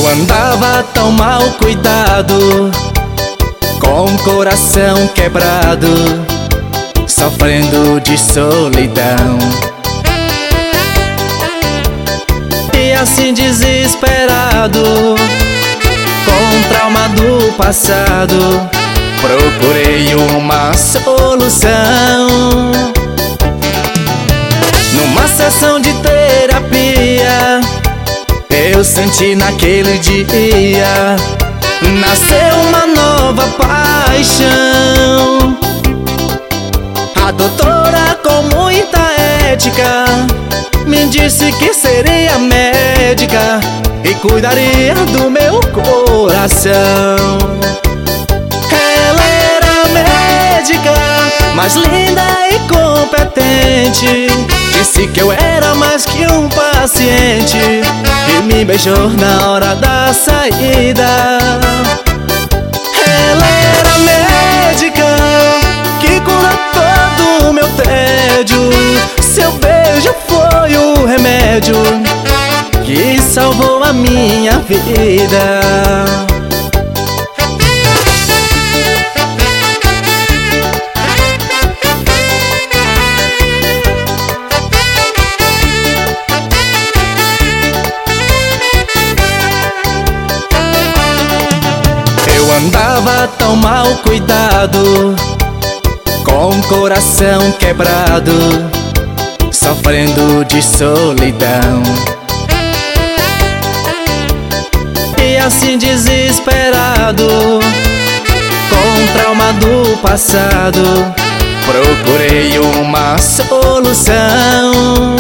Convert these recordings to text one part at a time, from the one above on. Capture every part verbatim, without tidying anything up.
Eu andava tão mal cuidado, com o coração quebrado, sofrendo de solidão. E assim desesperado, com o trauma do passado, procurei uma solução. Numa sessão de terapia, eu senti naquele dia nasceu uma nova paixão. A doutora, com muita ética, me disse que seria médica e cuidaria do meu coração. Ela era médica, mais linda e competente. Disse que eu era mais que um paciente e me beijou na hora da saída. Ela era médica, que cura todo o meu tédio. Seu beijo foi o remédio que salvou a minha vida. Andava tão mal cuidado, com o coração quebrado, sofrendo de solidão. E assim desesperado, com o trauma do passado, procurei uma solução.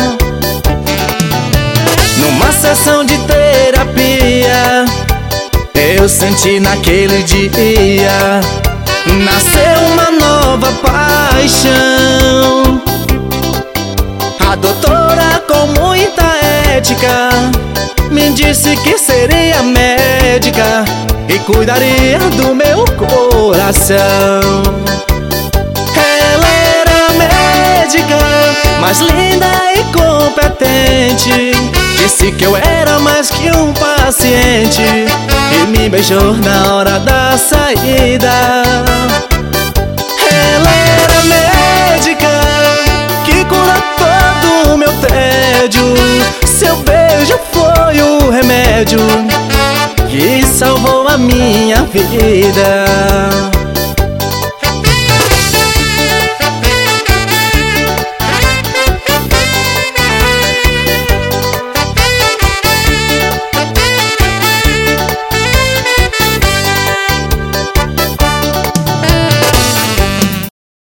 Numa sessão de terapia, eu senti naquele dia nasceu uma nova paixão. A doutora, com muita ética, me disse que seria médica e cuidaria do meu coração. Ela era médica, mais linda e competente. Disse que eu era mais que um paciente e me beijou na hora da saída. Ela era médica, que cura todo o meu tédio. Seu beijo foi o remédio que salvou a minha vida.